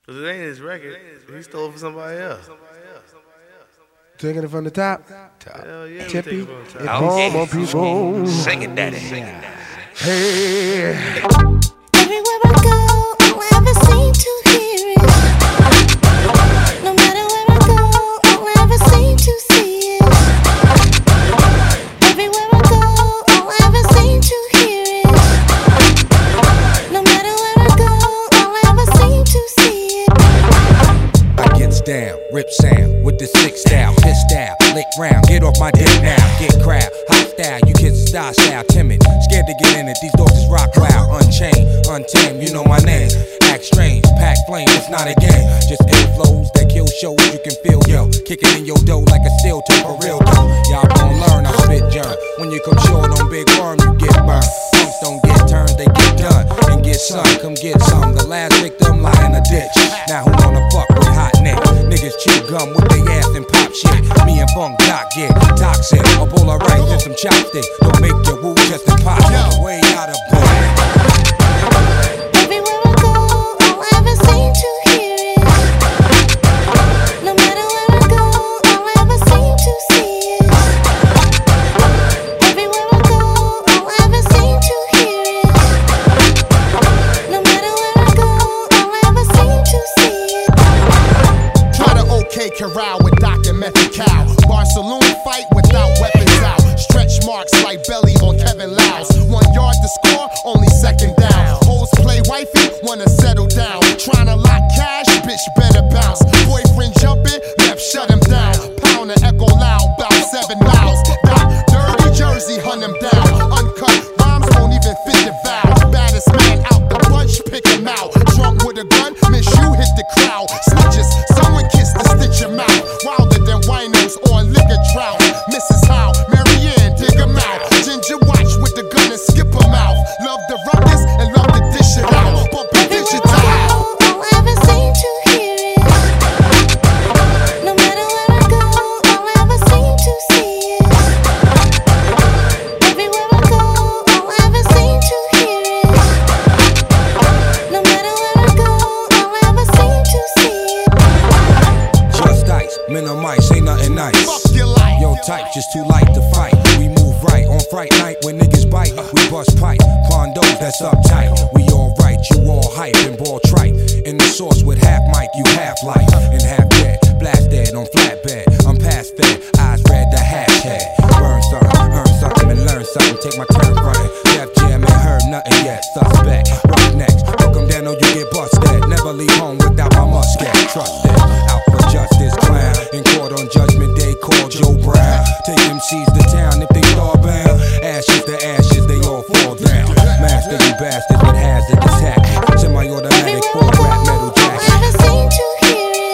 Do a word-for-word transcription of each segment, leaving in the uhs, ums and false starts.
Cause it ain't his record. He stole it from somebody else. Taking it from the top. Top. Hell yeah, Tippy. Okay. People. Sing it, daddy. Sing it, daddy. Hey. Everywhere I go, I'll ever seem to hear it. No matter where I go, I'll ever seem to see it. Everywhere I go, I'll ever seem to hear it. No matter where I go, I'll ever seem to see it. I gets down, rip sound with the six style, piss style, lick round, get off my dick now, get crowd, hot style, you kids are style style, timid, scared to get in it, these dogs is rock wild, unchained, untamed, you know my name, act strange, pack flame, it's not a game, just inflows that kill shows, you can feel, yo, kicking in your dough like a steel toe for real though, y'all gon' learn, I spit germ, when you come short on big worm, you get burned, punks don't get turned, they get done, and get some, come get some, the last victim lie in a ditch, now who wanna fuck with hot neck, niggas chew gum with they ass and pop shit, me and Funk Doc get toxic, a bowl of rice and some chopsticks, don't make your woo just a pop, way out of boy. Everywhere I go, I'll ever seem to hear it. No matter where I go, I'll ever seem to see it. Everywhere I go, I'll ever seem to hear it. No matter where I go, I'll ever seem to see it. Try to OK Corral with Doctor Method Cow. Bar saloon fight without weapons out. Stretch marks like belly on Kevin Lyles. One yard to score, only second down. Hoes play wifey, wanna settle down. Tryna lock cash, bitch better bounce. Boyfriend jumping, left shut him down. Pound and echo loud, bout seven miles. Doc, dirty Jersey, hunt him down. Uncut rhymes don't even fit the vow. Baddest man out the bunch, pick him out. Drunk with a gun, miss you hit the crowd. Snitches, someone kiss the stitch your mouth. Wilder than winos on liquor drought. Missus Howe, Marianne, dig him out. Ginger watch with the gun and skip him out. Love the ruckus and love to dish it out. Bump it digital. I'll ever seem to hear it. No matter where I go, I'll ever seem to see it. Everywhere I go, I'll ever seem to hear it. No matter where I go, I'll ever seem to see it. Just ice, minimize, ain't nothing nice. Fuck your life. Yo, type just too light to fight. We move right on fright night when niggas bite. We bust pipe, condos that's uptight. We all right, you all hype and ball trite. In the sauce with half mic, you half life and half dead. Blast dead on flatbed. I'm past fed, eyes red, the hashtag. Burn something, earn something and learn something. Take my turn frontin'. Def Jam ain't heard nothing yet. Suspect, rough next. Hook 'em down or you get busted. Never leave home without my musket. Trust it. Out for justice, clown. In court on judgment day, call Joe Brown. Take M Cs to town if they starbound. Ashes to ashes, they all fall down. Master you bastards with hazardous tactics. Semi-automatic full rap metal jacket. I'll ever seem to hear it.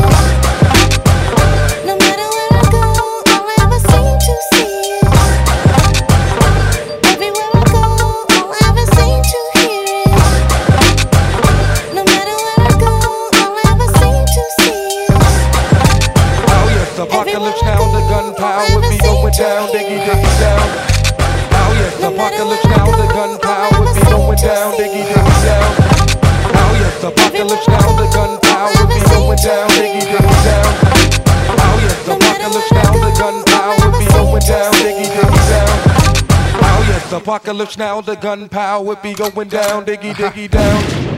No matter where I go, I'll ever seem to see it. Everywhere I go, I'll ever seem to hear it. No matter where I go, I'll ever seem to see it. Oh yes, apocalypse now, the gunpowder would be going down, diggy diggy down. Oh yes, apocalypse now, the gunpowder would be going down, diggy diggy down. Oh yes, apocalypse now, the gunpowder would be going down, diggy diggy down. Oh yes, apocalypse now, the gunpowder would be going down, diggy diggy down. Oh yes, apocalypse now, the gunpowder would be going down, diggy diggy down.